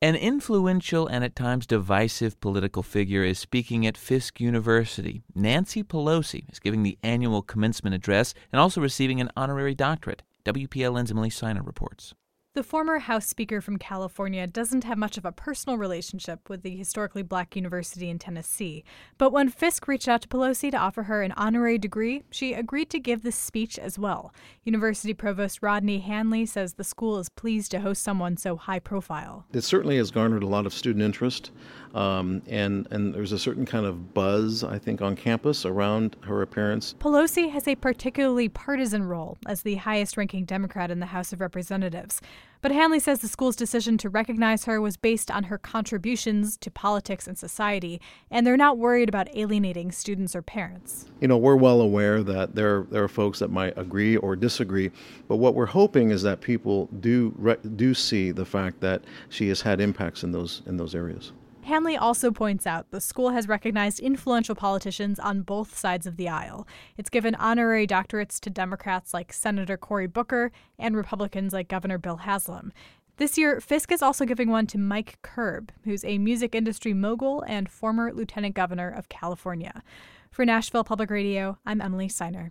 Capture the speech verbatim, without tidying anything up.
An influential and at times divisive political figure is speaking at Fisk University. Nancy Pelosi is giving the annual commencement address and also receiving an honorary doctorate. W P L N's Emily Siner reports. The former House Speaker from California doesn't have much of a personal relationship with the historically black university in Tennessee. But when Fisk reached out to Pelosi to offer her an honorary degree, she agreed to give this speech as well. University Provost Rodney Hanley says the school is pleased to host someone so high profile. It certainly has garnered a lot of student interest, um, and, and there's a certain kind of buzz, I think, on campus around her appearance. Pelosi has a particularly partisan role as the highest-ranking Democrat in the House of Representatives. But Hanley says the school's decision to recognize her was based on her contributions to politics and society, and they're not worried about alienating students or parents. You know, we're well aware that there, there are folks that might agree or disagree, but what we're hoping is that people do do see the fact that she has had impacts in those in those areas. Hanley also points out the school has recognized influential politicians on both sides of the aisle. It's given honorary doctorates to Democrats like Senator Cory Booker and Republicans like Governor Bill Haslam. This year, Fisk is also giving one to Mike Curb, who's a music industry mogul and former lieutenant governor of California. For Nashville Public Radio, I'm Emily Siner.